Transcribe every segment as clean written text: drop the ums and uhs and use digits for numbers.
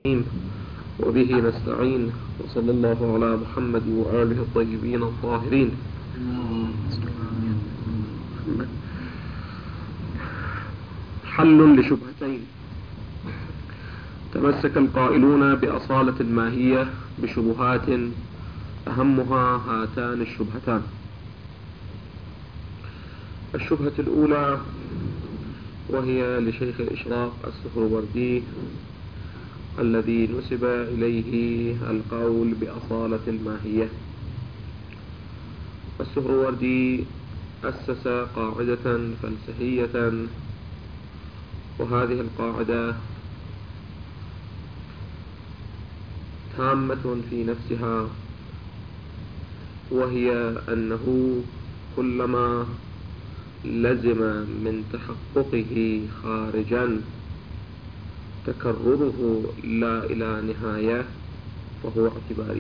وبه نستعين، وصلى الله على محمد وآله الطيبين الطاهرين. حل لشبهتين. تمسك القائلون بأصالة الماهية بشبهات أهمها هاتان الشبهتان. الشبهة الأولى وهي لشيخ الإشراق السهروردي الذي نسب إليه القول بأصالة الماهية. السهروردي أسس قاعدة فلسفية، وهذه القاعدة تامة في نفسها، وهي أنه كلما لزم من تحققه خارجا تكرره لا إلى نهاية فهو اعتباري.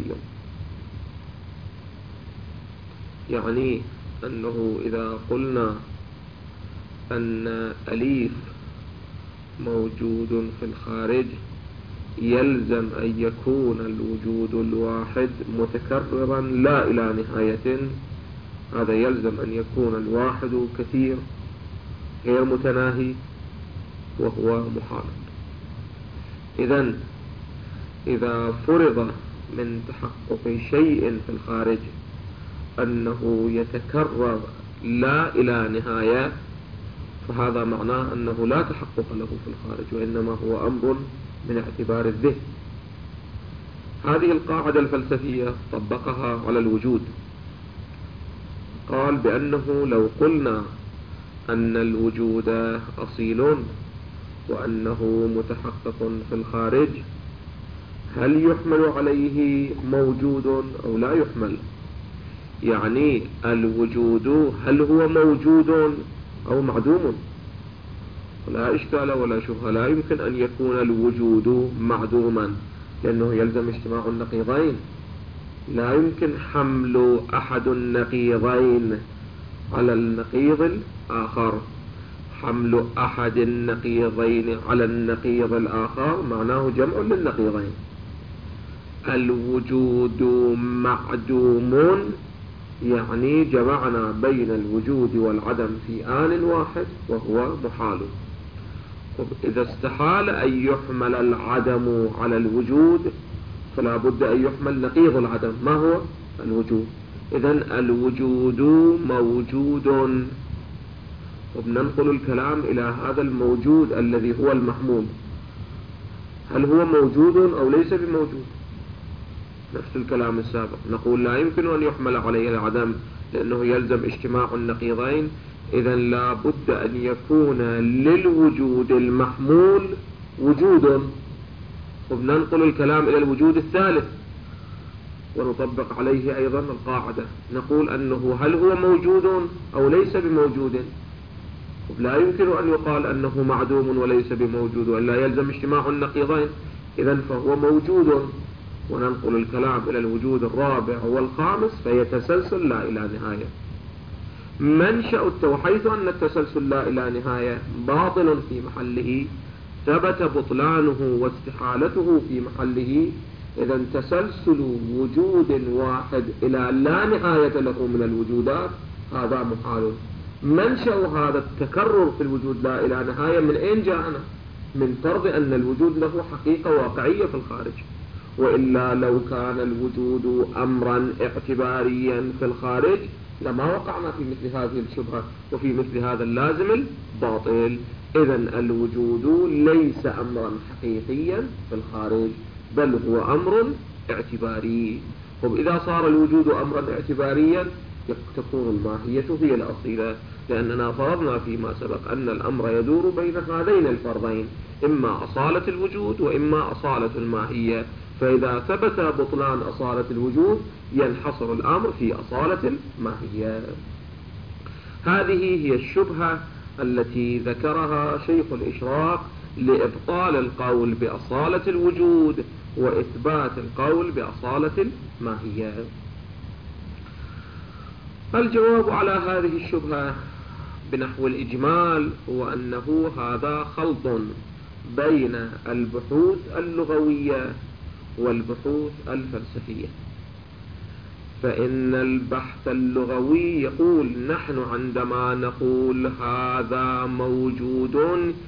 يعني أنه إذا قلنا أن أليف موجود في الخارج يلزم أن يكون الوجود الواحد متكررا لا إلى نهاية، هذا يلزم أن يكون الواحد كثير غير متناهي وهو محال. إذا فرض من تحقق شيء في الخارج أنه يتكرر لا إلى نهاية، فهذا معناه أنه لا تحقق له في الخارج، وإنما هو أمر من اعتبار الذهن. هذه القاعدة الفلسفية طبقها على الوجود، قال بأنه لو قلنا أن الوجود أصيل وأنه متحقق في الخارج، هل يحمل عليه موجود أو لا يحمل؟ يعني الوجود هل هو موجود أو معدوم؟ لا إشكال ولا شبهة، لا يمكن أن يكون الوجود معدوما لأنه يلزم اجتماع النقيضين. لا يمكن حمل أحد النقيضين على النقيض الآخر. حمل أحد النقيضين على النقيض الآخر معناه جمع للنقيضين. الوجود معدوم يعني جمعنا بين الوجود والعدم في آن واحد وهو محال. إذا استحال أن يحمل العدم على الوجود فلا بد أن يحمل نقيض العدم، ما هو الوجود. إذن الوجود موجود، وبننقل الكلام إلى هذا الموجود الذي هو المحمول، هل هو موجود أو ليس بموجود؟ نفس الكلام السابق، نقول لا يمكن أن يحمل عليه العدم لأنه يلزم اجتماع النقيضين. إذن لا بد أن يكون للوجود المحمول وجود، وبننقل الكلام إلى الوجود الثالث ونطبق عليه أيضا القاعدة، نقول أنه هل هو موجود أو ليس بموجود. لا يمكن أن يقال أنه معدوم وليس بموجود وإلا يلزم اجتماع النقيضين. إذن فهو موجود، وننقل الكلام إلى الوجود الرابع والخامس فيتسلسل لا إلى نهاية. منشأ حيث أن التسلسل لا إلى نهاية باطل في محله، ثبت بطلانه واستحالته في محله. إذا تسلسل وجود واحد إلى لا نهاية له من الوجودات هذا محال. منشأ هذا التكرر في الوجود لا إلى نهاية من أين جاءنا؟ من فرض أن الوجود له حقيقة واقعية في الخارج، وإلا لو كان الوجود أمرا اعتباريا في الخارج لما وقعنا في مثل هذه الشبهة وفي مثل هذا اللازم الباطل. إذن الوجود ليس أمرا حقيقيا في الخارج بل هو أمر اعتباري. وإذا صار الوجود أمرا اعتباريا تكون الماهية هي الأصيلة، لأننا فرضنا فيما سبق أن الأمر يدور بين هذين الفرضين، إما أصالة الوجود وإما أصالة الماهية. فإذا ثبت بطلان أصالة الوجود ينحصر الأمر في أصالة الماهية. هذه هي الشبهة التي ذكرها شيخ الإشراق لإبطال القول بأصالة الوجود وإثبات القول بأصالة الماهية. الجواب على هذه الشبهة بنحو الإجمال هو أنه هذا خلط بين البحوث اللغوية والبحوث الفلسفية. فإن البحث اللغوي يقول نحن عندما نقول هذا موجود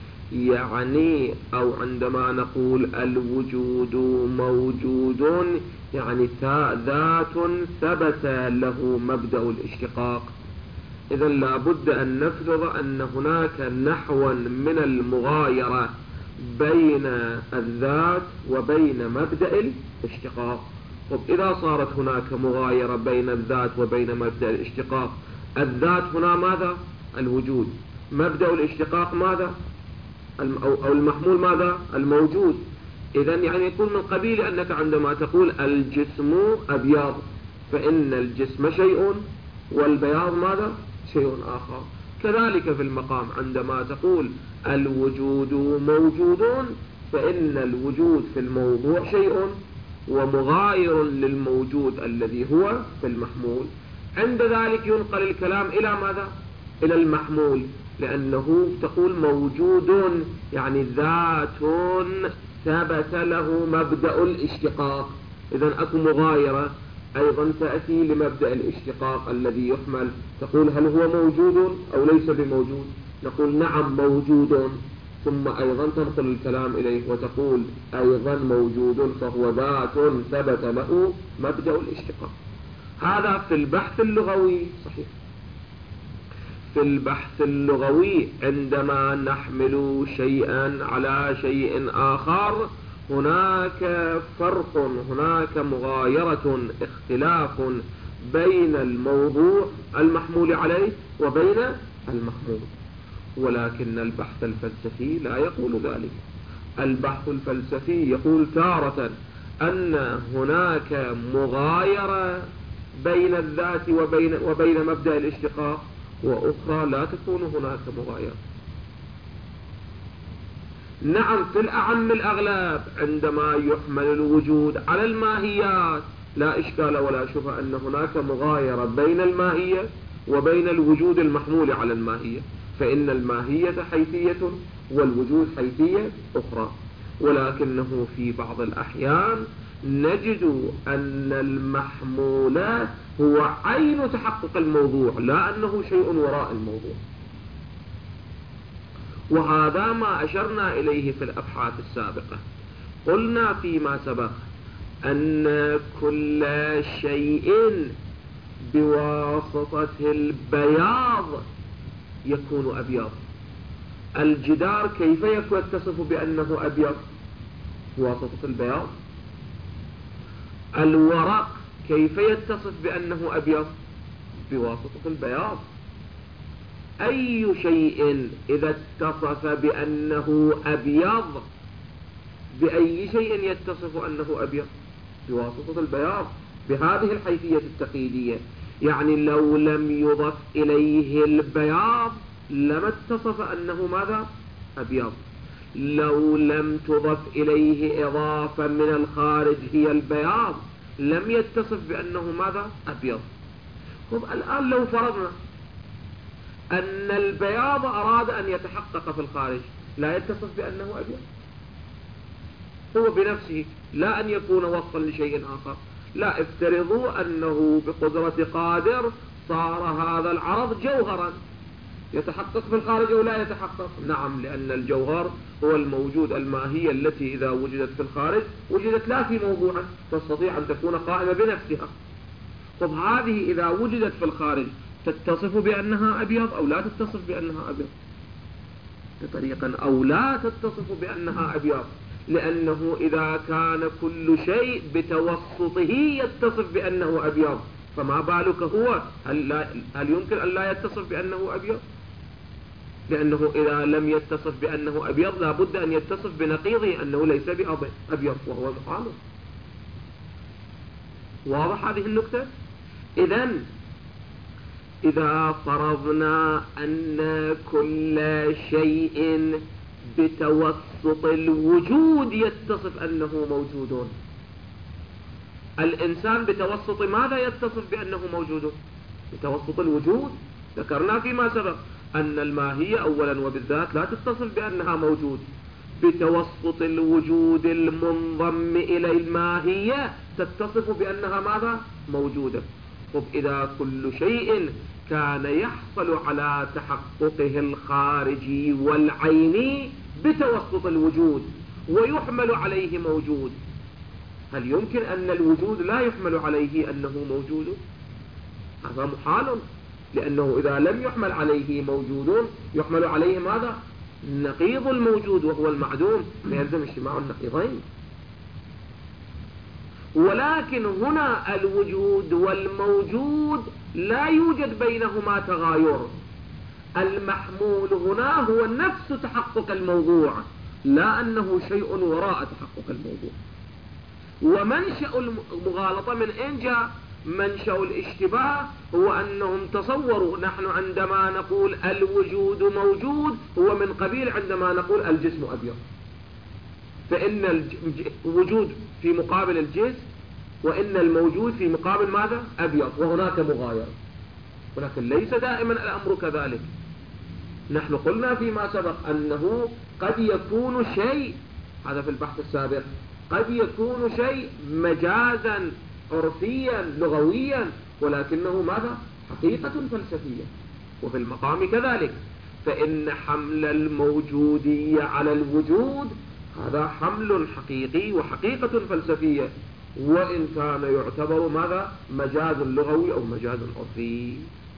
يعني، أو عندما نقول الوجود موجود يعني ذات ثبت له مبدأ الاشتقاق. إذا لابد أن نفرض أن هناك نحوا من المغايرة بين الذات وبين مبدأ الاشتقاق. طب إذا صارت هناك مغايرة بين الذات وبين مبدأ الاشتقاق، الذات هنا ماذا؟ الوجود. مبدأ الاشتقاق ماذا؟ أو المحمول ماذا؟ الموجود. إذا يعني يكون من قبيل أنك عندما تقول الجسم أبيض فإن الجسم شيء والبياض ماذا؟ شيء آخر. كذلك في المقام عندما تقول الوجود موجود فإن الوجود في الموضوع شيء ومغاير للموجود الذي هو في المحمول. عند ذلك ينقل الكلام إلى ماذا؟ إلى المحمول، لأنه تقول موجود يعني ذات ثبت له مبدأ الاشتقاق. إذن أكو مغايرة أيضا تأتي لمبدأ الاشتقاق الذي يحمل. تقول هل هو موجود أو ليس بموجود؟ نقول نعم موجود، ثم أيضا تنقل الكلام إليه وتقول أيضا موجود فهو ذات ثبت له مبدأ الاشتقاق. هذا في البحث اللغوي صحيح. في البحث اللغوي عندما نحمل شيئا على شيء آخر هناك فرق، هناك مغايرة، اختلاف بين الموضوع المحمول عليه وبين المحمول. ولكن البحث الفلسفي لا يقول ذلك. البحث الفلسفي يقول تارة أن هناك مغايرة بين الذات وبين مبدأ الاشتقاق، وأخرى لا تكون هناك مغايرة. نعم في الأعم الأغلب عندما يحمل الوجود على الماهيات لا إشكال ولا شبهة أن هناك مغايرة بين الماهية وبين الوجود المحمول على الماهية، فإن الماهية حيثية والوجود حيثية أخرى. ولكنه في بعض الأحيان نجد أن المحمول هو عين تحقق الموضوع لا أنه شيء وراء الموضوع. وهذا ما أشرنا إليه في الأبحاث السابقة. قلنا فيما سبق أن كل شيء بواسطة البياض يكون أبيض. الجدار كيف يتصف بأنه أبيض؟ بواسطة البياض. الورق كيف يتصف بأنه أبيض؟ بواسطة البياض. أي شيء إذا اتصف بأنه أبيض بأي شيء يتصف أنه أبيض؟ بواسطة البياض، بهذه الحيثية التقييدية. يعني لو لم يضف إليه البياض لما اتصف أنه ماذا؟ أبيض. لو لم تضف إليه إضافة من الخارج هي البياض لم يتصف بأنه ماذا؟ أبيض. طب الآن لو فرضنا أن البياض أراد أن يتحقق في الخارج لا يتصف بأنه أبيض هو بنفسه، لا أن يكون وصفا لشيء آخر. لا، افترضوا أنه بقدرة قادر صار هذا العرض جوهرا يتحقق في الخارج أو لا يتحقق. نعم، لأن الجوهر هو الموجود، الماهية التي إذا وجدت في الخارج وجدت لا في موضوعه تستطيع أن تكون قائمة بنفسها. طب هذه إذا وجدت في الخارج تتصف بأنها أبيض أو لا تتصف بأنها أبيض؟ بطريقة أو لا تتصف بأنها أبيض، لأنه إذا كان كل شيء بتوسطه يتصف بأنه أبيض فما بالك هو؟ هل يمكن أن لا يتصف بأنه أبيض؟ لأنه إذا لم يتصف بأنه أبيض لابد أن يتصف بنقيضه أنه ليس بأبيض وهو محال. واضح هذه النقطة؟ إذا فرضنا أن كل شيء بتوسط الوجود يتصف أنه موجود، الإنسان بتوسط ماذا يتصف بأنه موجود؟ بتوسط الوجود. ذكرنا فيما سبق أن الماهية أولا وبالذات لا تتصف بأنها موجود، بتوسط الوجود المنضم إلى الماهية تتصف بأنها ماذا؟ موجودة. طب إذا كل شيء كان يحصل على تحققه الخارجي والعيني بتوسط الوجود ويحمل عليه موجود، هل يمكن أن الوجود لا يحمل عليه أنه موجود؟ هذا محال، لأنه إذا لم يحمل عليه موجود يحمل عليه ماذا؟ نقيض الموجود وهو المعدوم، فيلزم اجتماع النقيضين. ولكن هنا الوجود والموجود لا يوجد بينهما تغاير، المحمول هنا هو نفس تحقق الموضوع، لا أنه شيء وراء تحقق الموضوع. ومنشأ المغالطة من أين جاء؟ منشأ الاشتباه هو أنهم تصوروا نحن عندما نقول الوجود موجود هو من قبيل عندما نقول الجسم أبيض، فإن الوجود في مقابل الجسم وإن الموجود في مقابل ماذا؟ أبيض، وهناك مغايرة، ولكن ليس دائما الأمر كذلك. نحن قلنا فيما سبق أنه قد يكون شيء، هذا في البحث السابق، قد يكون شيء مجازا عرفيا لغويا ولكنه ماذا؟ حقيقة فلسفية. وفي المقام كذلك، فإن حمل الموجودية على الوجود هذا حمل حقيقي وحقيقة فلسفية، وإن كان يعتبر ماذا؟ مجاز لغوي أو مجاز عرفي.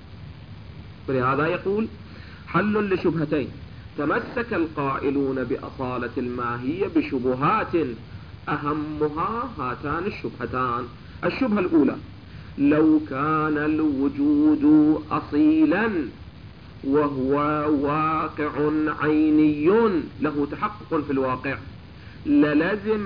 ولهذا يقول حل لشبهتين: تمسك القائلون بأصالة الماهية بشبهات أهمها هاتان الشبهتان. الشبهة الأولى: لو كان الوجود أصيلا وهو واقع عيني له تحقق في الواقع للزم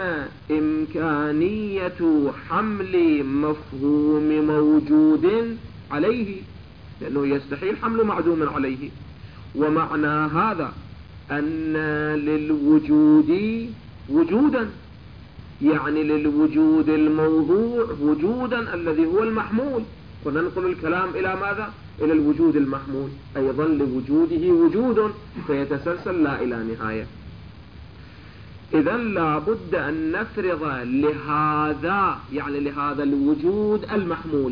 إمكانية حمل مفهوم موجود عليه، لأنه يستحيل حمل معدوم عليه. ومعنى هذا أن للوجود وجودا، يعني للوجود الموضوع وجودا الذي هو المحمول، وننقل الكلام إلى ماذا؟ إلى الوجود المحمول، أيضا لوجوده وجود فيتسلسل لا إلى نهاية. إذا لابد أن نفرض لهذا، يعني لهذا الوجود المحمول،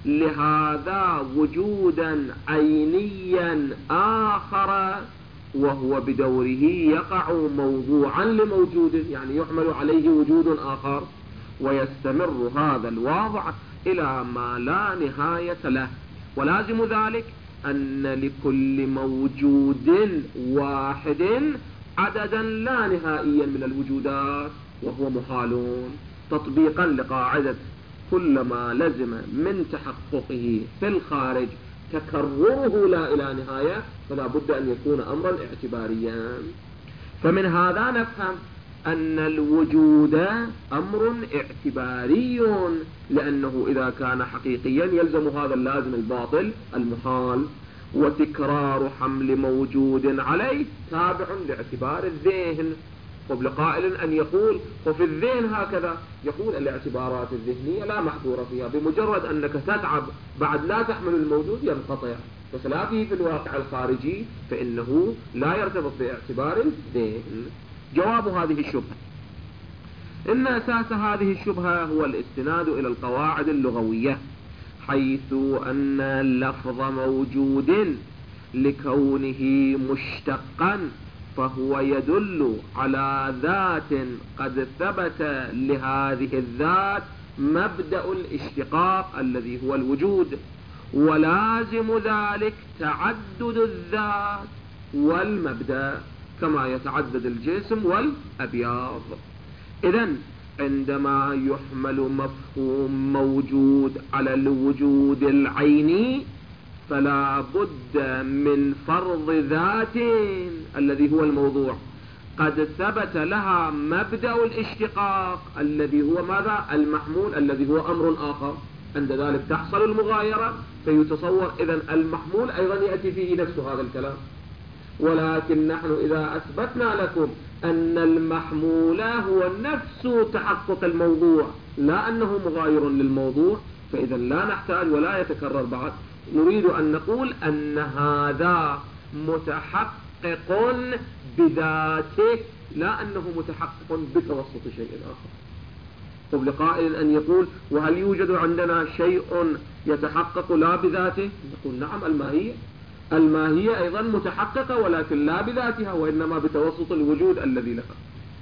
لهذا وجودا عينيا آخر وهو بدوره يقع موضوعا لموجود، يعني يحمل عليه وجود آخر، ويستمر هذا الوضع إلى ما لا نهاية له. ولازم ذلك أن لكل موجود واحد عددا لا نهائيا من الوجودات، وهو محال تطبيقا لقاعدة كلما لزم من تحققه في الخارج تكرره لا إلى نهاية فلا بد أن يكون أمرا اعتباريا. فمن هذا نفهم أن الوجود أمر اعتباري، لأنه إذا كان حقيقيا يلزم هذا اللازم الباطل المحال، وتكرار حمل موجود عليه تابع لاعتبار الذهن. قبل قائل أن يقول وفي الذهن هكذا، يقول الاعتبارات الذهنية لا محظور فيها، بمجرد أنك تتعب بعد لا تحمل الموجود ينقطع، بخلافه في الواقع الخارجي فإنه لا يرتبط باعتبار الذهن. جواب هذه الشبهة: إن أساس هذه الشبهة هو الاستناد إلى القواعد اللغوية، حيث أن اللفظ موجود لكونه مشتقا فهو يدل على ذات قد ثبت لهذه الذات مبدأ الاشتقاق الذي هو الوجود، ولازم ذلك تعدد الذات والمبدأ كما يتعدد الجسم والأبياض. إذن عندما يحمل مفهوم موجود على الوجود العيني فلا بد من فرض ذات الذي هو الموضوع قد ثبت لها مبدأ الاشتقاق الذي هو ماذا؟ المحمول الذي هو أمر آخر. عند ذلك تحصل المغايرة فيتصور إذن المحمول أيضا يأتي فيه نفس هذا الكلام. ولكن نحن إذا أثبتنا لكم أن المحمول هو نفس تحقق الموضوع لا أنه مغاير للموضوع، فإذا لا نحتاج ولا يتكرر بعد. نريد أن نقول أن هذا متحقق بذاته لا أنه متحقق بتوسط شيء آخر. طب لقائل أن يقول وهل يوجد عندنا شيء يتحقق لا بذاته؟ نقول نعم، الماهية أيضا متحققة ولكن لا بذاتها وإنما بتوسط الوجود الذي لها.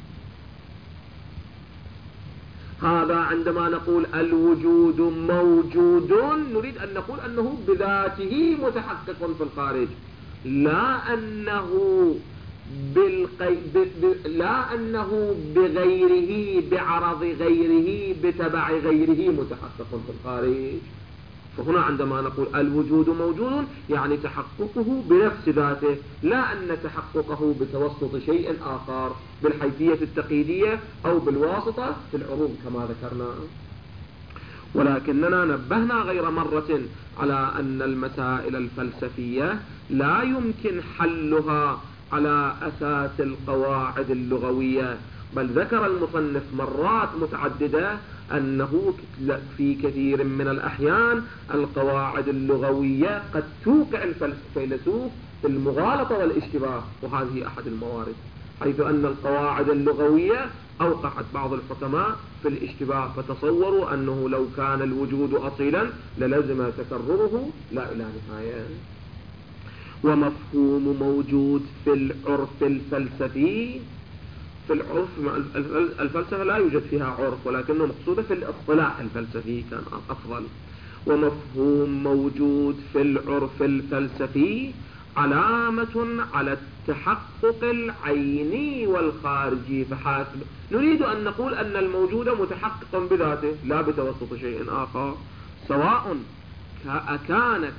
هذا عندما نقول الوجود موجود نريد أن نقول أنه بذاته متحقق في الخارج، لا أنه بغيره بعرض غيره بتبع غيره متحقق في الخارج. فهنا عندما نقول الوجود موجود يعني تحققه بنفس ذاته، لا أن تحققه بتوسط شيء آخر بالحيثية التقييدية أو بالواسطة في العروض كما ذكرنا. ولكننا نبهنا غير مرة على أن المسائل الفلسفية لا يمكن حلها على أساس القواعد اللغوية، بل ذكر المصنف مرات متعددة أنه في كثير من الأحيان القواعد اللغوية قد توقع الفيلسوف في المغالطة والاشتباه، وهذه أحد الموارد، حيث أن القواعد اللغوية أوقعت بعض الحكماء في الاشتباه، فتصوروا أنه لو كان الوجود أصيلا للزم تكرره لا إلى نهاية. ومفهوم موجود في العرف الفلسفي، في العرف الفلسفة لا يوجد فيها عرف ولكنه مقصودة في الاصطلاح الفلسفي كان أفضل. ومفهوم موجود في العرف الفلسفي علامة على التحقق العيني والخارجي فحسب. نريد أن نقول أن الموجود متحقق بذاته لا بتوسط شيء آخر، سواء كانت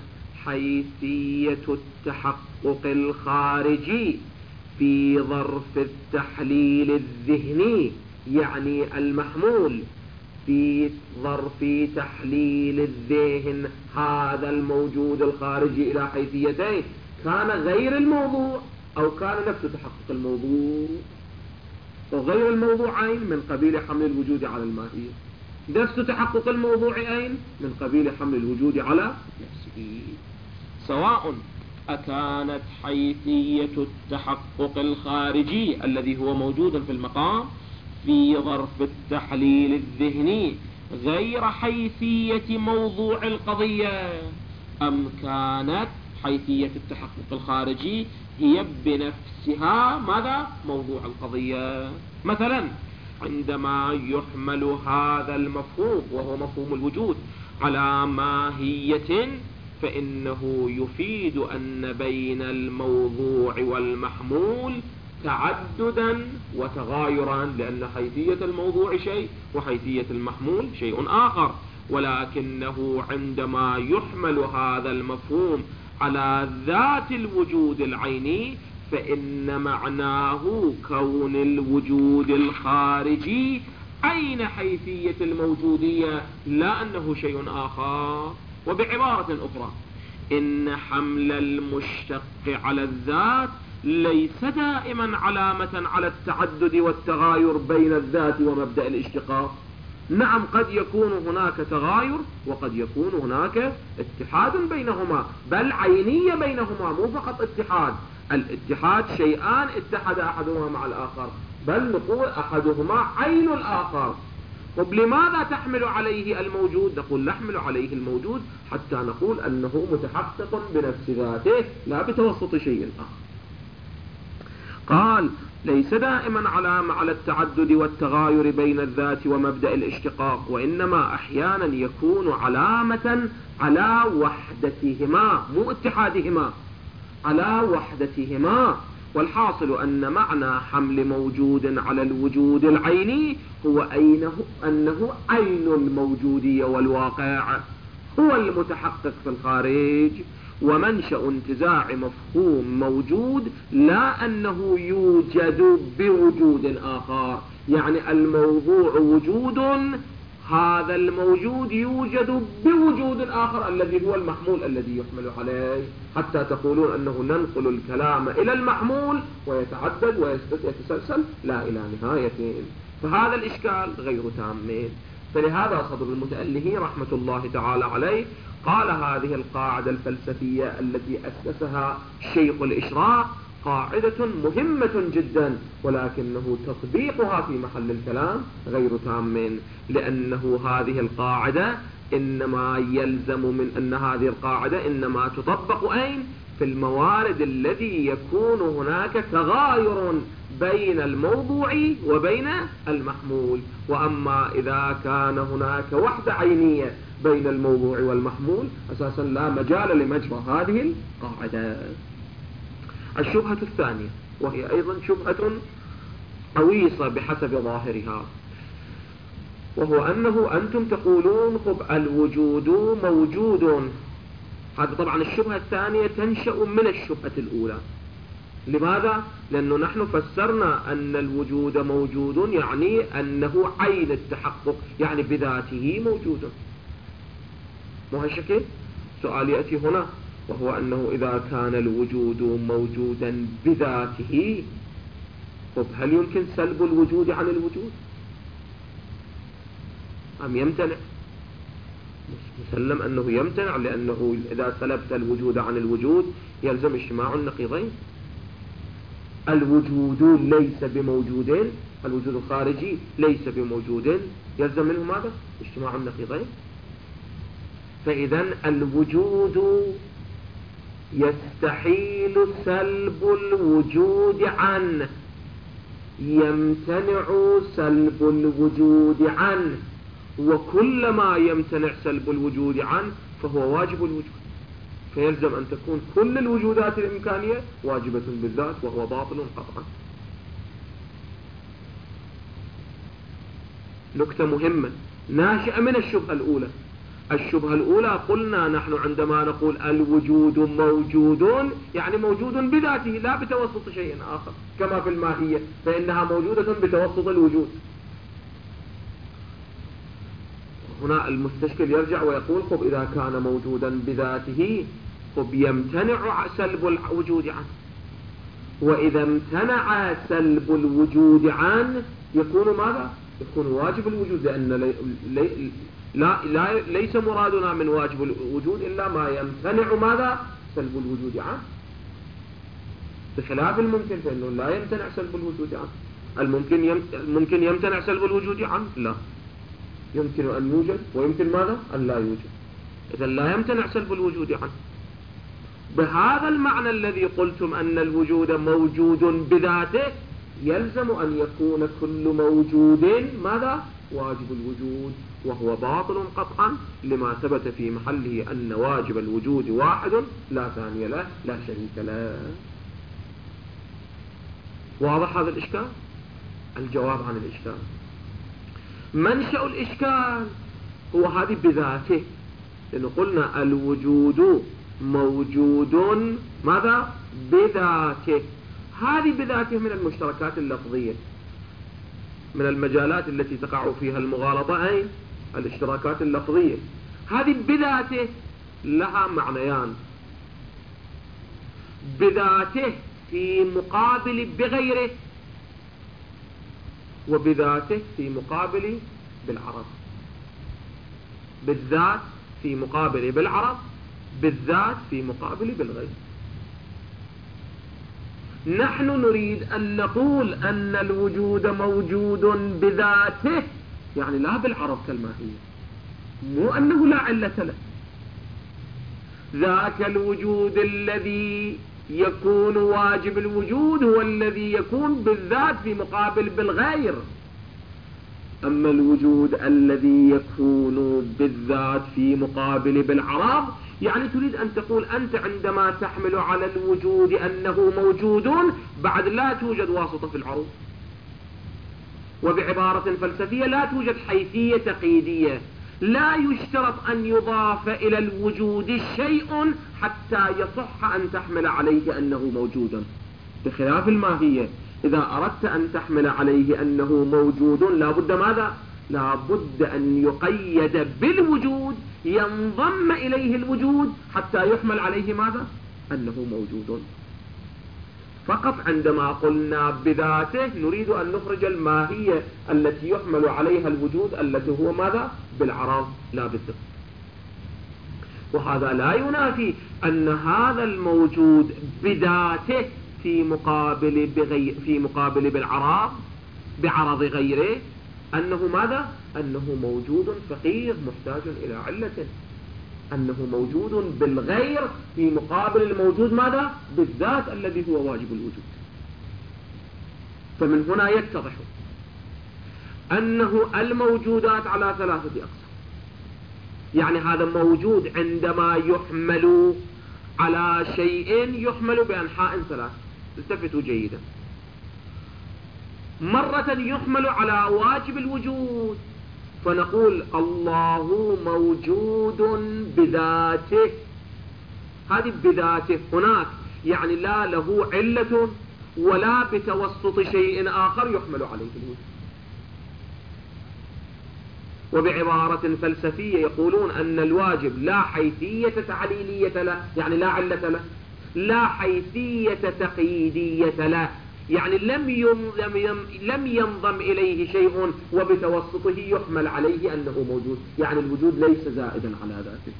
حيثية التحقق الخارجي في ظرف التحليل الذهني، يعني المحمول في ظرف تحليل الذهن هذا الموجود الخارجي إلى حيثيتين، كان غير الموضوع أو كان نفس تحقق الموضوع. وغير الموضوعين من قبيل حمل الوجود على الماهية، نفس تحقق الموضوعين من قبيل حمل الوجود على نفسه. سواء أكانت حيثية التحقق الخارجي الذي هو موجود في المقام في ظرف التحليل الذهني غير حيثية موضوع القضية، أم كانت حيثية التحقق الخارجي هي بنفسها ماذا؟ موضوع القضية. مثلا عندما يحمل هذا المفهوم وهو مفهوم الوجود على ماهية فإنه يفيد أن بين الموضوع والمحمول تعددا وتغايرا، لأن حيثية الموضوع شيء وحيثية المحمول شيء آخر. ولكنه عندما يحمل هذا المفهوم على ذات الوجود العيني فإن معناه كون الوجود الخارجي أين حيثية الموجودية لا أنه شيء آخر. وبعبارة أخرى إن حمل المشتق على الذات ليس دائما علامة على التعدد والتغاير بين الذات ومبدأ الاشتقاق. نعم قد يكون هناك تغاير وقد يكون هناك اتحاد بينهما، بل عينية بينهما، مو فقط اتحاد. الاتحاد شيئان اتحد أحدهما مع الآخر، بل نقول أحدهما عين الآخر. طب لماذا تحمل عليه الموجود؟ نقول نحمل عليه الموجود حتى نقول أنه متحقق بنفس ذاته لا بتوسط شيء آخر. قال ليس دائما علامة على التعدد والتغاير بين الذات ومبدأ الاشتقاق، وإنما أحيانا يكون علامة على وحدتهما مو اتحادهما، على وحدتهما. والحاصل أن معنى حمل موجود على الوجود العيني هو أنه عين الموجودية والواقع هو المتحقق في الخارج. ومنشأ انتزاع مفهوم موجود لا أنه يوجد بوجود آخر، يعني الموضوع وجود، هذا الموجود يوجد بوجود آخر الذي هو المحمول الذي يحمل عليه، حتى تقولون أنه ننقل الكلام إلى المحمول ويتعدد ويتسلسل لا إلى نهاية. فهذا الإشكال غير تام. فلهذا صدر المتأله رحمة الله تعالى عليه قال هذه القاعدة الفلسفية التي أسسها شيخ الإشراق قاعدة مهمة جدا، ولكنه تطبيقها في محل الكلام غير تام، لأنه هذه القاعدة إنما يلزم من أن هذه القاعدة إنما تطبق أين؟ في الموارد الذي يكون هناك تغاير بين الموضوع وبين المحمول. وأما إذا كان هناك وحدة عينية بين الموضوع والمحمول أساسا لا مجال لمجرى هذه القاعدة. الشبهة الثانية، وهي أيضا شبهة عويصة بحسب ظاهرها، وهو أنه أنتم تقولون خب الوجود موجود. هذا طبعا الشبهة الثانية تنشأ من الشبهة الأولى. لماذا؟ لأنه نحن فسرنا أن الوجود موجود يعني أنه عين التحقق، يعني بذاته موجود. مو هالشكل؟ سؤال يأتي هنا، وهو أنه إذا كان الوجود موجودا بذاته، طب هل يمكن سلب الوجود عن الوجود أم يمتنع؟ مسلم أنه يمتنع، لأنه إذا سلبت الوجود عن الوجود يلزم اجتماع النقيضين. الوجود ليس بموجودين، الوجود الخارجي ليس بموجودين، يلزم منه ماذا؟ اجتماع النقيضين. فإذا الوجود يستحيل سلب الوجود عنه، يمتنع سلب الوجود عنه، وكلما يمتنع سلب الوجود عنه فهو واجب الوجود، فيلزم أن تكون كل الوجودات الإمكانية واجبة بالذات، وهو باطل قطعا. نكتة مهمة ناشئة من الشبهة الأولى. الشبهة الأولى قلنا نحن عندما نقول الوجود موجود يعني موجود بذاته لا بتوسط شيء آخر، كما في الماهية فإنها موجودة بتوسط الوجود. هنا المستشكل يرجع ويقول خب إذا كان موجودا بذاته خب يمتنع سلب الوجود عنه، وإذا امتنع سلب الوجود عنه يكون ماذا؟ يكون واجب الوجود، لأن ليس مرادنا من واجب الوجود إلا ما يمتنع ماذا؟ سلب الوجود عنه، بخلاف الممكن فإنه لا يمتنع سلب الوجود عنه. الممكن يمتنع سلب الوجود عنه؟ لا، يمكن أن يوجد ويمكن ماذا؟ أن لا يوجد، إذا لا يمتنع سلب الوجود عنه. بهذا المعنى الذي قلتم أن الوجود موجود بذاته يلزم أن يكون كل موجود ماذا؟ واجب الوجود، وهو باطل قطعا لما ثبت في محله أن واجب الوجود واحد لا ثاني له لا شريك له. واضح هذا الإشكال؟ الجواب عن الإشكال، منشأ الإشكال هو هذه بذاته، لأنه قلنا الوجود موجود ماذا؟ بذاته. هذه بذاته من المشتركات اللفظية، من المجالات التي تقع فيها المغالطة أي الاشتراكات اللفظية. هذه بذاته لها معنيان: بذاته في مقابل بغيره، وبذاته في مقابل بالعرض. بالذات في مقابل بالعرض، بالذات في مقابل بالغير. نحن نريد أن نقول أن الوجود موجود بذاته، يعني لا بالعرض كالماهية، مو أنه لا علة له. ذاك الوجود الذي يكون واجب الوجود هو الذي يكون بالذات في مقابل بالغير. أما الوجود الذي يكون بالذات في مقابل بالعرض، يعني تريد أن تقول أنت عندما تحمل على الوجود أنه موجود بعد لا توجد واسطة في العروض، وبعبارة فلسفية لا توجد حيثية تقييدية، لا يشترط أن يضاف إلى الوجود شيء حتى يصح أن تحمل عليه أنه موجود، بخلاف الماهية. إذا أردت أن تحمل عليه أنه موجود لا بد ماذا؟ لا بد أن يقيد بالوجود، ينضم إليه الوجود حتى يحمل عليه ماذا؟ أنه موجود. فقط عندما قلنا بذاته نريد أن نخرج الماهية التي يحمل عليها الوجود التي هو ماذا؟ بالعرض لا بالذات. وهذا لا ينافي أن هذا الموجود بذاته في مقابل بعرض غيره أنه ماذا؟ أنه موجود فقير محتاج إلى علة، أنه موجود بالغير في مقابل الموجود ماذا؟ بالذات الذي هو واجب الوجود. فمن هنا يتضح أنه الموجودات على 3 أقسام. يعني هذا موجود عندما يحمل على شيء يحمل بأنحاء 3. التفتوا جيدا. مرة يحمل على واجب الوجود فنقول الله موجود بذاته، هذه بذاته هناك، يعني لا له علة ولا بتوسط شيء آخر يحمل عليه الوجود. وبعبارة فلسفية يقولون أن الواجب لا حيثية تعليلية له، يعني لا علة له، لا حيثية تقييدية له، يعني لم ينضم إليه شيء وبتوسطه يحمل عليه أنه موجود، يعني الوجود ليس زائدا على ذاته.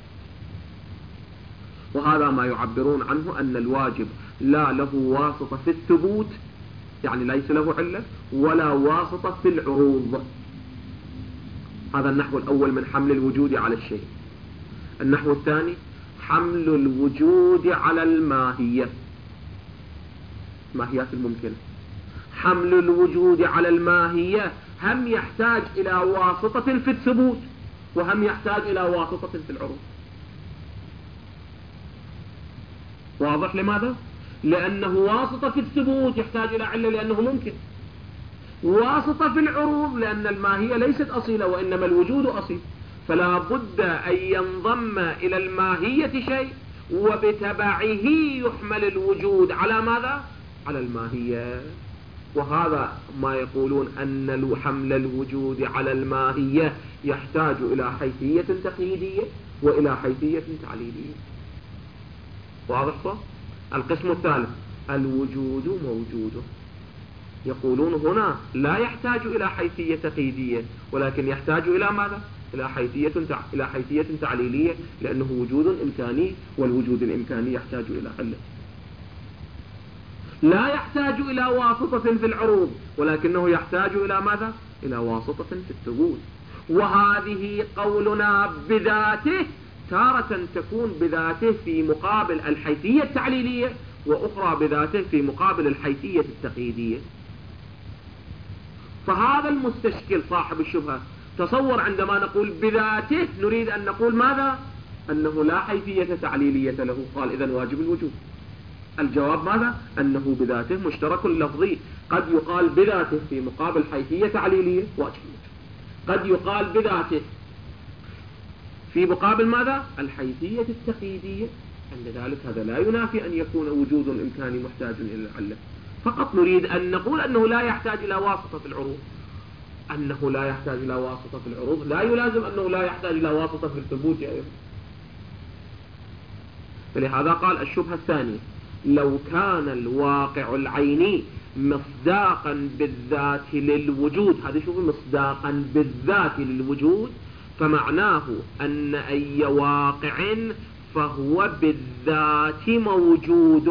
وهذا ما يعبرون عنه أن الواجب لا له واسطة في الثبوت، يعني ليس له علة، ولا واسطة في العروض. هذا النحو الأول من حمل الوجود على الشيء. النحو الثاني حمل الوجود على الماهية، ماهيات الممكنة. حمل الوجود على الماهية هم يحتاج إلى واسطة في الثبوت وهم يحتاج إلى واسطة في العروض. واضح لماذا؟ لأنه واسطة في الثبوت يحتاج إلى علة لأنه ممكن، واسطة في العروض لأن الماهية ليست أصيلة وإنما الوجود أصيل، فلا بد أن ينضم إلى الماهية شيء وبتبعه يحمل الوجود على ماذا؟ على الماهية. وهذا ما يقولون أن حمل الوجود على الماهية يحتاج إلى حيثية تقييدية وإلى حيثية تعليلية. واضح صح؟ القسم الثالث الوجود موجود، يقولون هنا لا يحتاج إلى حيثية تقييدية ولكن يحتاج إلى ماذا؟ إلى حيثية تعليلية، لأنه وجود إمكاني والوجود الإمكاني يحتاج إلى علة. لا يحتاج إلى واسطة في العروض ولكنه يحتاج إلى ماذا؟ إلى واسطة في الثبوت. وهذه قولنا بذاته تارة تكون بذاته في مقابل الحيثية التعليلية وأخرى بذاته في مقابل الحيثية التقييدية. فهذا المستشكل صاحب الشبهة تصور عندما نقول بذاته نريد أن نقول ماذا؟ أنه لا حيثية تعليلية له، قال إذن واجب الوجود. الجواب ماذا؟ أنه بذاته مشترك لفظي، قد يقال بذاته في مقابل حيثية تعليلية واجب الوجود، قد يقال بذاته في مقابل ماذا؟ الحيثية التقييدية. عند ذلك هذا لا ينافي أن يكون وجود الإمكاني محتاج إلى العلة، فقط نريد أن نقول أنه لا يحتاج إلى واسطة في العروض. أنه لا يحتاج إلى واسطة في العروض لا يلازم أنه لا يحتاج إلى واسطة في الثبوت أيضا. فلهذا قال الشبهة الثانية لو كان الواقع العيني مصداقا بالذات للوجود، هذا شوفوا مصداقا بالذات للوجود، فمعناه أن أي واقع فهو بالذات موجود،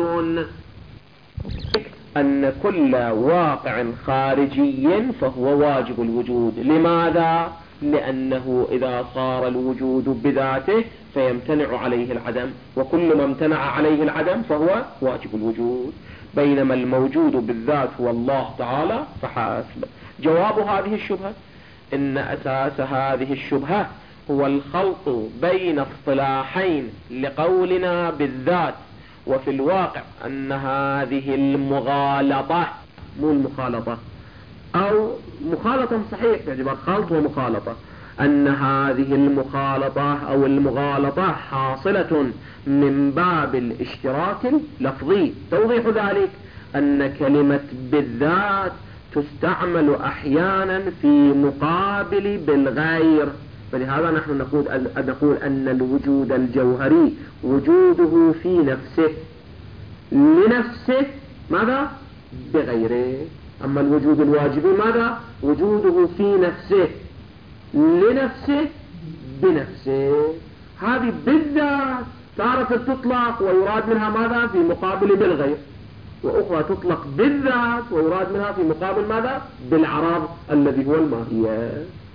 أن كل واقع خارجي فهو واجب الوجود. لماذا؟ لأنه إذا صار الوجود بذاته فيمتنع عليه العدم، وكل ما امتنع عليه العدم فهو واجب الوجود، بينما الموجود بالذات هو الله تعالى فحسب. جواب هذه الشبهة إن أساس هذه الشبهة هو الخلط بين اصطلاحين لقولنا بالذات، وفي الواقع أن هذه المغالطة مو المخالطة أو مخالطة صحيح باعتبار خلط ومخالطة، أن هذه المخالطة أو المغالطة حاصلة من باب الاشتراك اللفظي. توضيح ذلك أن كلمة بالذات تستعمل أحيانا في مقابل بالغير، فلهذا نحن نقول أن الوجود الجوهري وجوده في نفسه لنفسه ماذا؟ بغيره. أما الوجود الواجبي ماذا؟ وجوده في نفسه لنفسه بنفسه. هذه بالذات تارة تطلق ويراد منها ماذا؟ في مقابل بالغير. وأخرى تطلق بالذات ويراد منها في مقابل ماذا؟ بالعرض الذي هو الماهية.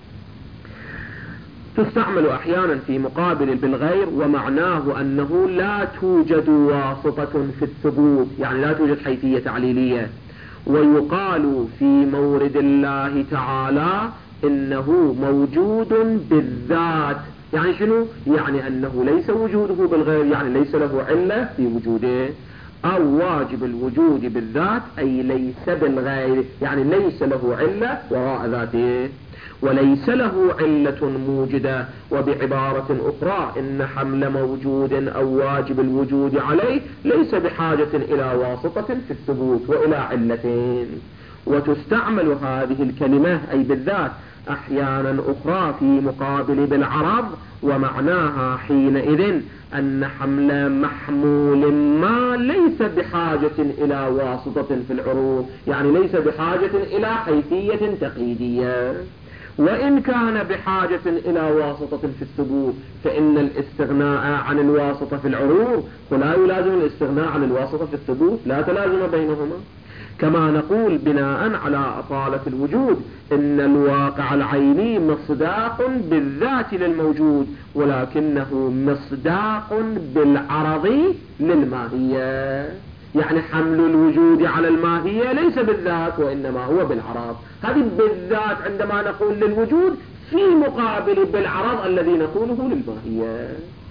تستعمل أحيانا في مقابل بالغير، ومعناه أنه لا توجد واسطة في الثبوت، يعني لا توجد حيثية تعليلية. ويقال في مورد الله تعالى إنه موجود بالذات، يعني شنو؟ يعني أنه ليس وجوده بالغير، يعني ليس له علة في وجوده. أو واجب الوجود بالذات أي ليس بالغير، يعني ليس له علة وراء ذاته، وليس له علة موجدة. وبعبارة أخرى إن حمل موجود أو واجب الوجود عليه ليس بحاجة إلى واسطة في الثبوت وإلى علتين. وتستعمل هذه الكلمة أي بالذات أحيانا أخرى في مقابل بالعرض، ومعناها حينئذ أن حمل محمول ما ليس بحاجة إلى واسطة في العروض، يعني ليس بحاجة إلى حيثية تقييدية. وإن كان بحاجة إلى واسطة في الثبوت فإن الاستغناء عن الواسطة في العروض فلا يلازم الاستغناء عن الواسطة في الثبوت، لا تلازم بينهما. كما نقول بناء على أصالة الوجود إن الواقع العيني مصداق بالذات للموجود، ولكنه مصداق بالعرض للماهية، يعني حمل الوجود على الماهية ليس بالذات وإنما هو بالعرض. هذه بالذات عندما نقول للوجود في مقابل بالعرض الذي نقوله للماهية.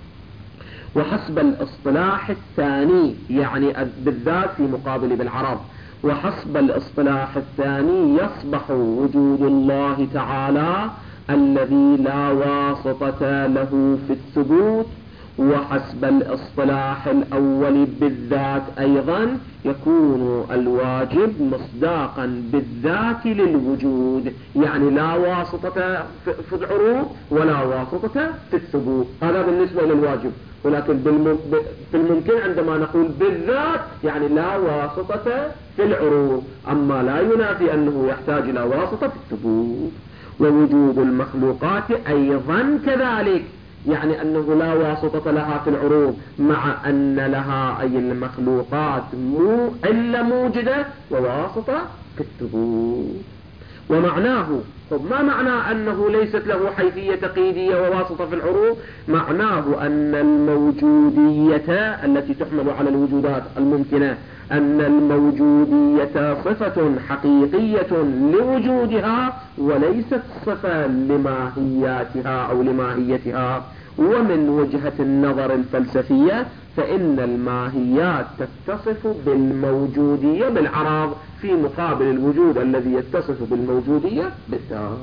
وحسب الاصطلاح الثاني، يعني بالذات في مقابل بالعرض، وحسب الاصطلاح الثاني يصبح وجود الله تعالى الذي لا واسطة له في الثبوت. وحسب الاصطلاح الأول بالذات أيضا يكون الواجب مصداقا بالذات للوجود، يعني لا واسطة في العروض ولا واسطة في الثبوت. هذا بالنسبة للواجب. ولكن في الممكن عندما نقول بالذات يعني لا واسطة في العروض، أما لا ينافي أنه يحتاج إلى واسطة في الثبوت. ووجود المخلوقات أيضا كذلك، يعني أنه لا واسطة لها في العروض، مع أن لها أي المخلوقات إلا موجدة وواسطة في الثبوت. ومعناه، ما معنى أنه ليست له حيثية تقييدية وواسطة في العروض؟ معناه أن الموجودية التي تحمل على الوجودات الممكنة، أن الموجودية صفة حقيقية لوجودها وليست صفة لماهياتها أو لماهيتها. ومن وجهة النظر الفلسفية فإن الماهيات تتصف بالموجودية بالعرض في مقابل الوجود الذي يتصف بالموجودية بالذات.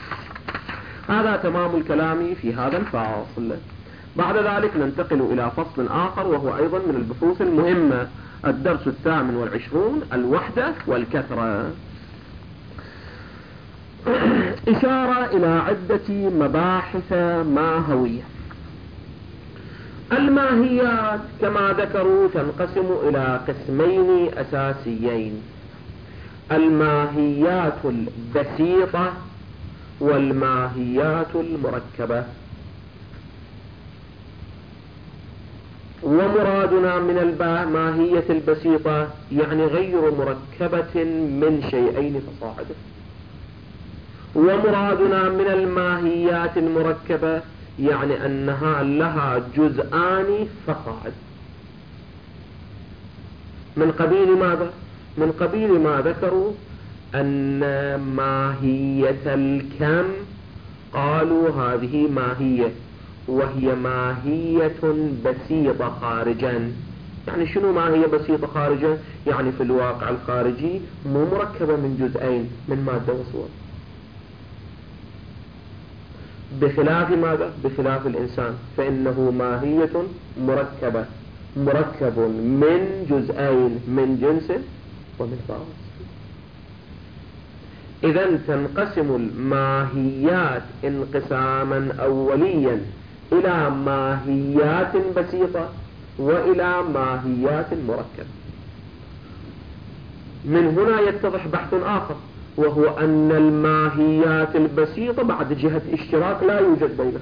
هذا تمام الكلام في هذا الفصل. بعد ذلك ننتقل إلى فصل آخر وهو أيضا من البحوث المهمة، الدرس 28 الوحدة والكثرة. إشارة إلى عدة مباحث ماهوية. الماهيات كما ذكروا تنقسم إلى قسمين أساسيين: الماهيات البسيطة والماهيات المركبة. ومرادنا من الماهية البسيطة يعني غير مركبة من شيئين فصاعد. ومرادنا من الماهيات المركبة يعني أنها لها جزءان فصاعد. من قبيل ماذا؟ من قبيل ما ذكروا أن ماهية الكم قالوا هذه ماهية، وهي ماهية بسيطة خارجا. يعني شنو ماهية بسيطة خارجا؟ يعني في الواقع الخارجي مو مركبة من جزئين من مادة وصور، بخلاف ماذا؟ بخلاف الإنسان فإنه ماهية مركبة، مركب من جزئين من جنس ومن خاص. إذن تنقسم الماهيات انقساما أوليا إلى ماهيات بسيطة وإلى ماهيات مركبة. من هنا يتضح بحث آخر، وهو أن الماهيات البسيطة بعد جهة اشتراك لا يوجد بينها،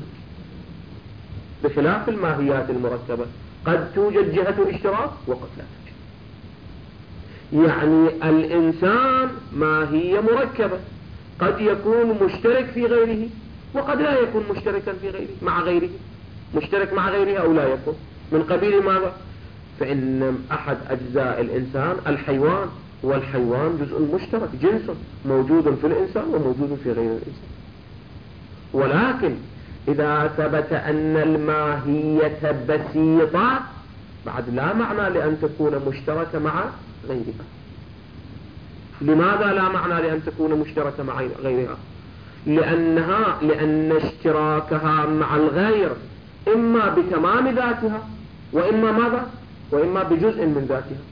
بخلاف الماهيات المركبة قد توجد جهة اشتراك وقد لا توجد. يعني الإنسان ماهية مركبة، قد يكون مشترك في غيره وقد لا يكون مشتركا في غيره مع غيره، مشترك مع غيره أو لا يكون. من قبيل ماذا؟ فإن أحد أجزاء الإنسان الحيوان، والحيوان جزء مشترك، جنس موجود في الإنسان وموجود في غير الإنسان. ولكن إذا ثبت أن الماهية بسيطة بعد لا معنى لأن تكون مشتركة مع غيرها. لماذا لا معنى لأن تكون مشتركة مع غيرها؟ لأن اشتراكها مع الغير إما بتمام ذاتها وإما ماذا؟ وإما بجزء من ذاتها.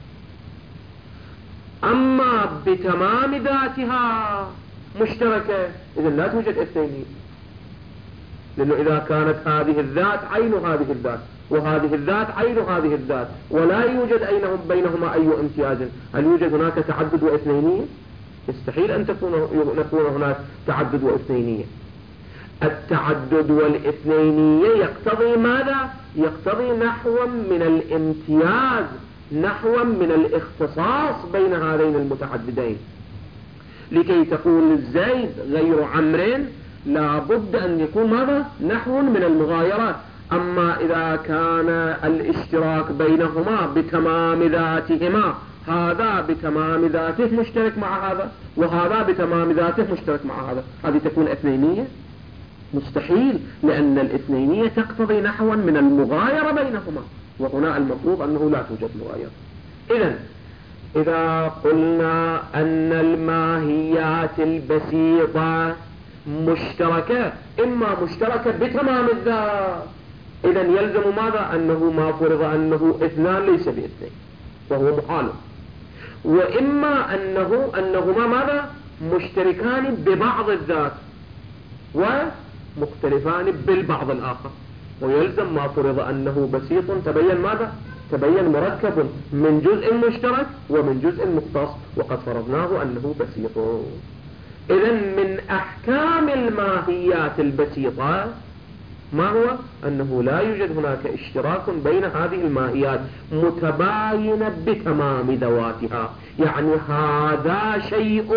أما بتمام ذاتها مشتركة إذن لا توجد اثنين، لأنه إذا كانت هذه الذات عين هذه الذات وهذه الذات عين هذه الذات ولا يوجد بينهما أي امتياز، هل يوجد هناك تعدد واثنينية؟ يستحيل أن يكون هناك تعدد واثنينية. التعدد والاثنينية يقتضي ماذا؟ يقتضي نحوا من الامتياز، نحوا من الاختصاص بين هذين المتعددين. لكي تقول زيد غير عمرو لا بد أن يكون ماذا؟ نحو من المغايرات. أما إذا كان الاشتراك بينهما بتمام ذاتهما، هذا بتمام ذاته مشترك مع هذا وهذا بتمام ذاته مشترك مع هذا، هذه تكون اثنينية؟ مستحيل، لأن الاثنينية تقتضي نحوا من المغايرة بينهما، وهنا المفروض أنه لا توجد مغايرة. إذا قلنا أن الماهيات البسيطة مشتركة، إما مشتركة بتمام الذات، إذن يلزم ماذا؟ أنه ما فرض أنه اثنان ليس باثنين وهو محال، وإما أنهما ماذا؟ مشتركان ببعض الذات ومختلفان بالبعض الآخر، ويلزم ما فرض أنه بسيط تبين ماذا؟ تبين مركب من جزء مشترك ومن جزء مختص، وقد فرضناه أنه بسيط. إذن من أحكام الماهيات البسيطة ما هو؟ أنه لا يوجد هناك اشتراك بين هذه الماهيات متباينة بتمام ذواتها، يعني هذا شيء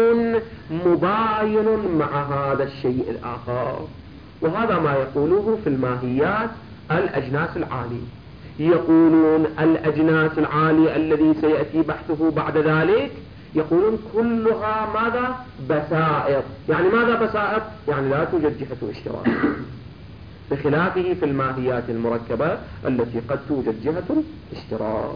مباين مع هذا الشيء الآخر. وهذا ما يقولوه في الماهيات الأجناس العالية. يقولون الأجناس العالية الذي سيأتي بحثه بعد ذلك، يقولون كلها ماذا؟ بسائط. يعني ماذا بسائط؟ يعني لا توجد جهة اشتراك، بخلافه في الماهيات المركبة التي قد توجد جهة اشتراك.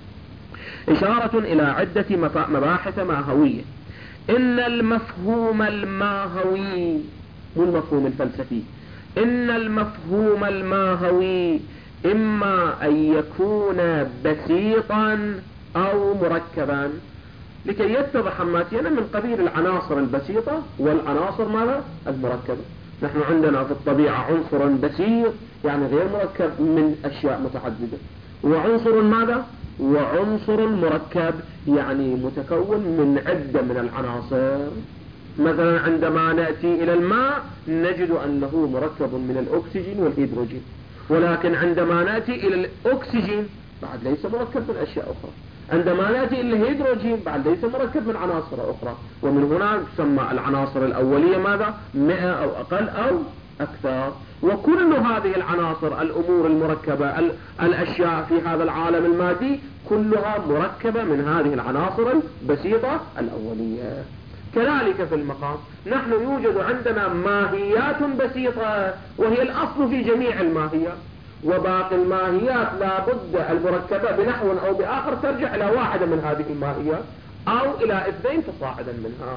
إشارة إلى عدة مباحث ماهوية. إن المفهوم الماهوي، مو المفهوم الفلسفي، إن المفهوم الماهوي إما أن يكون بسيطا أو مركبا. لكي يتضح حماتينا من قبيل العناصر البسيطة والعناصر ماذا؟ المركبة. نحن عندنا في الطبيعة عنصر بسيط يعني غير مركب من أشياء متعددة، وعنصر ماذا؟ وعنصر مركب يعني متكون من عدة من العناصر. مثلا عندما نأتي إلى الماء نجد أنه مركب من الأكسجين والهيدروجين، ولكن عندما نأتي إلى الأكسجين بعد ليس مركب من أشياء أخرى، عندما نأتي إلى الهيدروجين بعد ليس مركب من عناصر أخرى. ومن هنا تسمى العناصر الأولية ماذا؟ 100 أو أقل أو أكثر. وكل هذه العناصر، الأمور المركبة، الأشياء في هذا العالم المادي كلها مركبة من هذه العناصر البسيطة الأولية. كذلك في المقام نحن يوجد عندنا ماهيات بسيطة وهي الأصل في جميع الماهيات، وباقي الماهيات لا بد المركبة بنحو أو بآخر ترجع إلى واحدة من هذه الماهيات أو إلى 2 فصاعدا منها.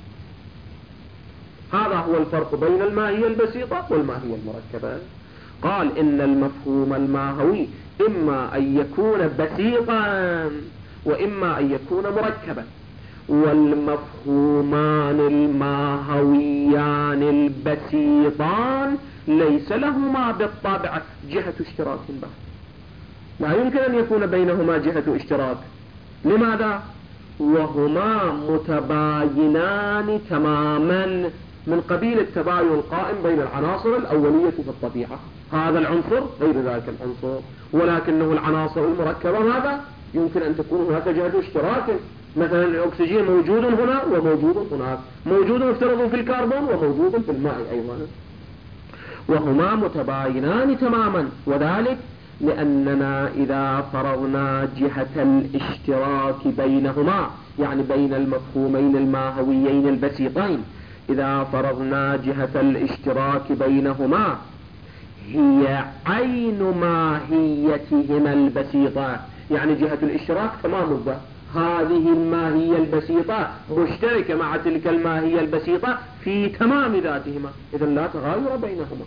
هذا هو الفرق بين الماهية البسيطة والماهية المركبة. قال إن المفهوم الماهوي إما أن يكون بسيطا وإما أن يكون مركبا، والمفهومان الماهويان البسيطان ليس لهما بالطبع جهة اشتراك بحت، لا يمكن أن يكون بينهما جهة اشتراك. لماذا؟ وهما متباينان تماما من قبيل التباين القائم بين العناصر الأولية في الطبيعة، هذا العنصر غير ذلك العنصر. ولكنه العناصر المركبة ماذا؟ يمكن أن تكون هناك جهة اشتراك مثلا الأكسجين موجود هنا وموجود هناك، موجود افترضوا في الكربون وموجود في الماء أيضا، وهما متباينان تماما. وذلك لأننا إذا فرضنا جهة الاشتراك بينهما، يعني بين المفهومين الماهويين البسيطين، إذا فرضنا جهة الاشتراك بينهما هي عين ماهيتهما البسيطة، يعني جهة الاشتراك تمام الذات، هذه الماهية البسيطة مشتركة مع تلك الماهية البسيطة في تمام ذاتهما، إذا لا تغاير بينهما.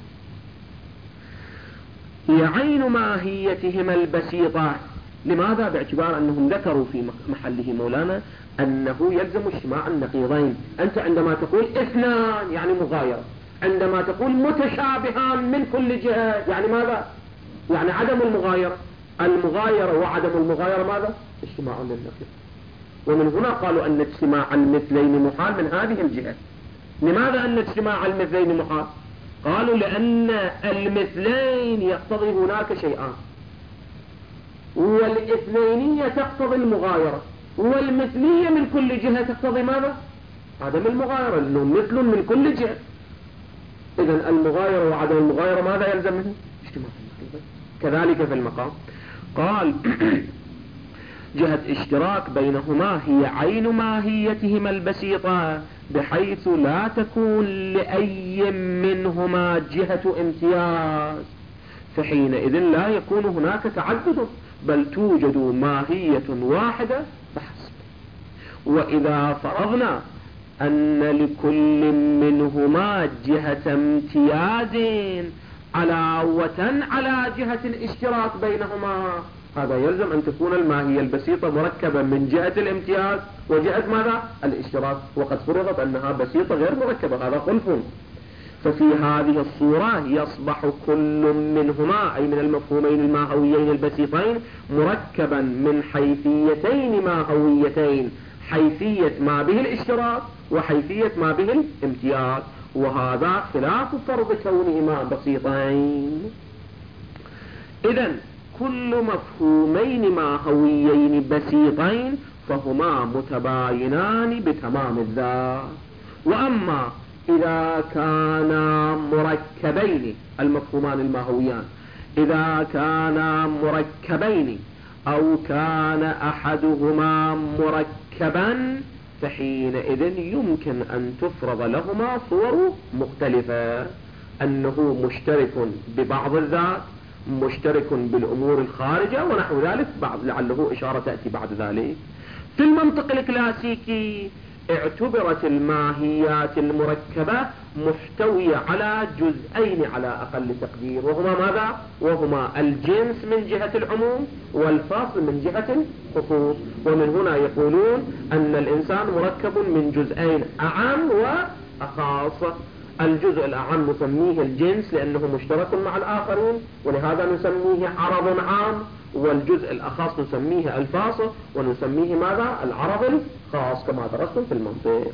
هي عين ماهيتهما البسيطة. لماذا؟ باعتبار أنهم ذكروا في محله مولانا أنه يلزم اجتماع النقيضين. أنت عندما تقول اثنان يعني مغايرة، عندما تقول متشابهان من كل جهة يعني ماذا؟ يعني عدم المغايرة. المغايرة وعدم المغايرة ماذا؟ اجتماع للنقيض. ومن هنا قالوا أن اجتماع المثلين محال من هذه الجهة. لماذا أن اجتماع المثلين محال؟ قالوا لأن المثلين يقتضي هناك شيئان، والاثنينية تقتضي المغايرة، والمثلية من كل جهة تقتضي ماذا؟ عدم المغايرة، لأنه مثل من كل جهة. إذن المغايرة وعدم المغايرة ماذا يلزم منه؟ اجتماع النقيضين. كذلك في المقام قال جهة اشتراك بينهما هي عين ماهيتهما البسيطة، بحيث لا تكون لأي منهما جهة امتياز، فحينئذ لا يكون هناك تعدد، بل توجد ماهية واحدة فحسب. وإذا فرضنا أن لكل منهما جهة امتياز علاوة على جهة الاشتراك بينهما، هذا يلزم أن تكون الماهية البسيطة مركبة من جهة الامتياز وجهة ماذا؟ الاشتراك، وقد فرضت أنها بسيطة غير مركبة، هذا خلف. ففي هذه الصورة يصبح كل منهما، أي من المفهومين الماهويين البسيطين، مركبا من حيثيتين ماهويتين، حيثية ما به الاشتراك وحيثية ما به الامتياز، وهذا خلاف فرض كونهما بسيطين. إذن كل مفهومين ماهويين بسيطين فهما متباينان بتمام الذات. وأما إذا كانا مركبين، المفهومان الماهويان إذا كانا مركبين أو كان أحدهما مركبا، فحينئذ يمكن أن تفرض لهما صور مختلفة، أنه مشترك ببعض الذات، مشترك بالأمور الخارجة ونحو ذلك، لعله إشارة تأتي بعد ذلك. في المنطق الكلاسيكي اعتبرت الماهيات المركبة محتوية على جزئين على أقل تقدير، وهما ماذا؟ وهما الجنس من جهة العموم والفاصل من جهة الخصوص. ومن هنا يقولون أن الإنسان مركب من جزئين، أعم وأخاص. الجزء الأعم نسميه الجنس لأنه مشترك مع الآخرين، ولهذا نسميه عرض عام، والجزء الأخاص نسميه الفاصل، ونسميه ماذا؟ العرض الخاص كما درستم في المنطق.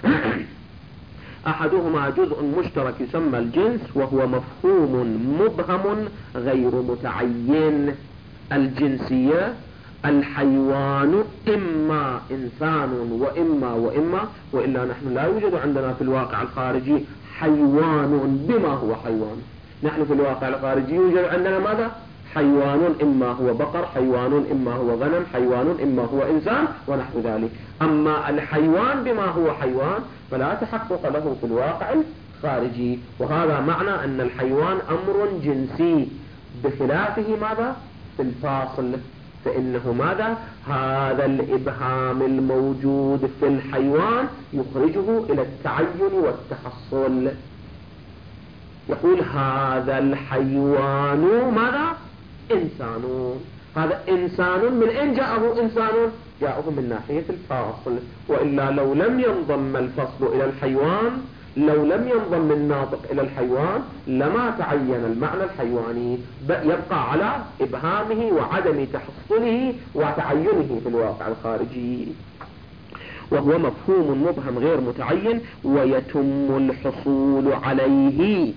أحدهما جزء مشترك يسمى الجنس، وهو مفهوم مبهم غير متعين. الجنسية الحيوان إما إنسان وإما، وإلا نحن لا يوجد عندنا في الواقع الخارجي حيوان بما هو حيوان. نحن في الواقع الخارجي يوجد عندنا ماذا؟ حيوان إما هو بقر، حيوان إما هو غنم، حيوان إما هو إنسان ونحو ذلك. أما الحيوان بما هو حيوان فلا تحقق له في الواقع الخارجي، وهذا معنى أن الحيوان أمر جنسي، بخلافه ماذا؟ في الفاصل، فإنه ماذا؟ هذا الإبهام الموجود في الحيوان يخرجه إلى التعين والتحصل. يقول هذا الحيوان ماذا؟ إنسان. هذا إنسان من أين جاءه إنسان؟ جاءه من ناحية الفاصل، وإلا لو لم ينضم الفصل إلى الحيوان، لو لم ينضم الناطق إلى الحيوان لما تعين المعنى الحيواني، يبقى على إبهامه وعدم تحصله وتعينه في الواقع الخارجي، وهو مفهوم مبهم غير متعين، ويتم الحصول عليه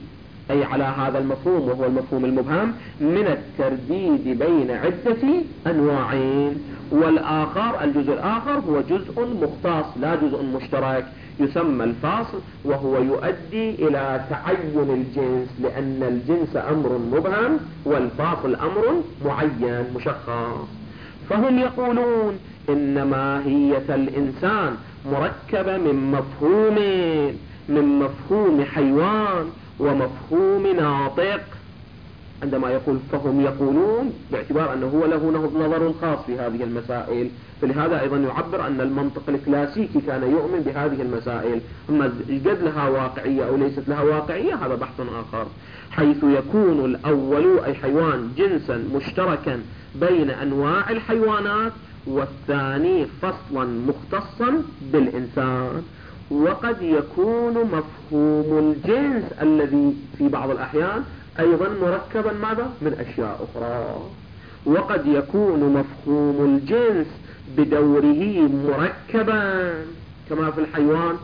أي على هذا المفهوم وهو المفهوم المبهم من الترديد بين عدة أنواعين. والآخر الجزء الآخر هو جزء مختص لا جزء مشترك يسمى الفاصل، وهو يؤدي إلى تعين الجنس، لأن الجنس أمر مبهم والفاصل أمر معين مشخص. فهم يقولون إن ماهية الإنسان مركبة من مفهومين، من مفهوم حيوان ومفهوم ناطق. عندما يقول فهم يقولون باعتبار أنه هو له نظر خاص في هذه المسائل، فلهذا أيضا يعبر أن المنطق الكلاسيكي كان يؤمن بهذه المسائل. أما قد لها واقعية أو ليست لها واقعية هذا بحث آخر. حيث يكون الأول أي حيوان جنسا مشتركا بين أنواع الحيوانات، والثاني فصلا مختصا بالإنسان. وقد يكون مفهوم الجنس الذي في بعض الأحيان أيضا مركبا ماذا؟ من أشياء أخرى. وقد يكون مفهوم الجنس بدوره مركبا كما في الحيوان،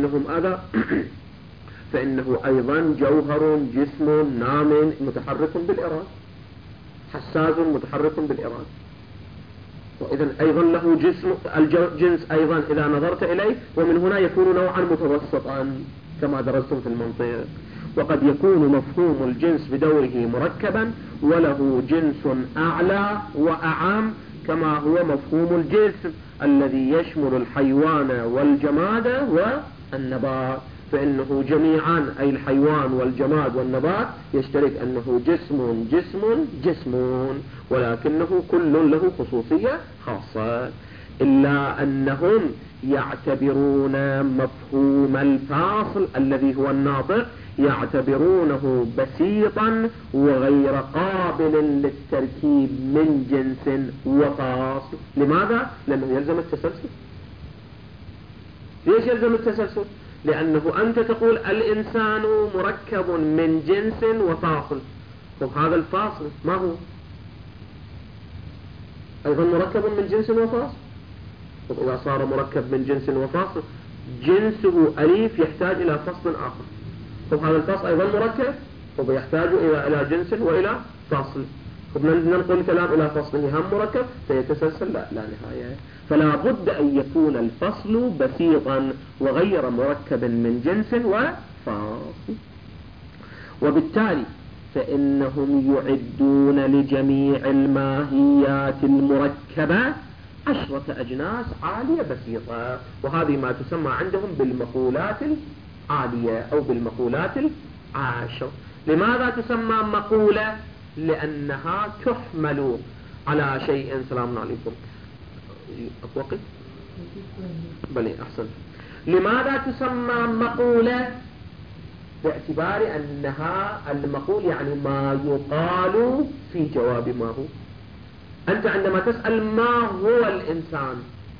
فإنه أيضا جوهر جسم نام متحرك بالإرادة، حساس متحرك بالإرادة، وإذا أيضا له جسم. الجنس أيضا إذا نظرت إليه ومن هنا يكون نوعا متوسطا كما درستم في المنطق. وقد يكون مفهوم الجنس بدوره مركبا وله جنس أعلى وأعم كما هو مفهوم الجسم الذي يشمل الحيوان والجماد والنبات، فإنه جميعا أي الحيوان والجماد والنبات يشترك أنه جسم، ولكنه كل له خصوصية خاصة. إلا أنهم يعتبرون مفهوم الفاصل الذي هو الناطق يعتبرونه بسيطا وغير قابل للتركيب من جنس وفاصل. لماذا؟ لأنه يلزم التسلسل. ليش يلزم التسلسل؟ لأنه أنت تقول الإنسان مركب من جنس وفاصل، وهذا الفاصل ما هو؟ أيضا مركب من جنس وفاصل. وإذا صار مركب من جنس وفاصل جنسه أليف يحتاج إلى فصل آخر، وهذا الفصل أيضا مركب ويحتاج إلى جنس وإلى فاصل، وبننقل الكلام إلى فصله هم مركب فيتسلسل لا نهاية. فلا بد أن يكون الفصل بسيطا وغير مركب من جنس وفاصل. وبالتالي فإنهم يعدون لجميع الماهيات المركبة 10 أجناس عالية بسيطة، وهذه ما تسمى عندهم بالمقولات العالية أو بالمقولات العاشر. لماذا تسمى مقولة؟ لأنها تحمل على شيء. سلام عليكم. أقوقي؟ بلي أحسن. لماذا تسمى مقولة؟ باعتبار أنها المقول يعني ما يقال في جواب ما هو. أنت عندما تسأل ما هو الإنسان،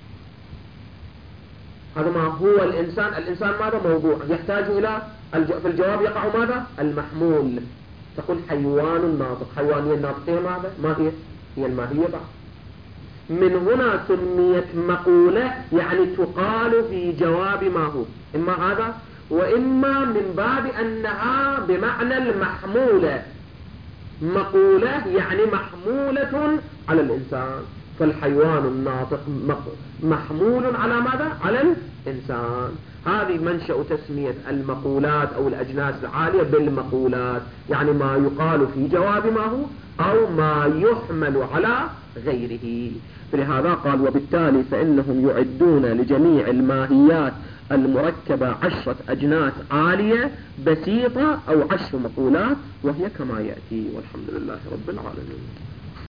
هذا ما هو الإنسان. الإنسان ماذا؟ موضوع يحتاج إلى في الجواب يقع ماذا؟ المحمول. تقول حيوان ناطق. حيوانية الناطقية ماذا؟ ما هي الماهية بعد. من هنا سميت مقولة، يعني تقال في جواب ما هو، إما هذا وإما من باب أنها بمعنى المحمولة. مقولة يعني محمولة على الإنسان، فالحيوان الناطق محمول على ماذا؟ على الإنسان. هذه منشأ تسمية المقولات أو الأجناس العالية بالمقولات، يعني ما يقال في جواب ما هو أو ما يحمل على غيره. فلهذا قال وبالتالي فإنهم يعدون لجميع الماهيات المركبة 10 أجناس عالية بسيطة أو 10 مقولات، وهي كما يأتي. والحمد لله رب العالمين.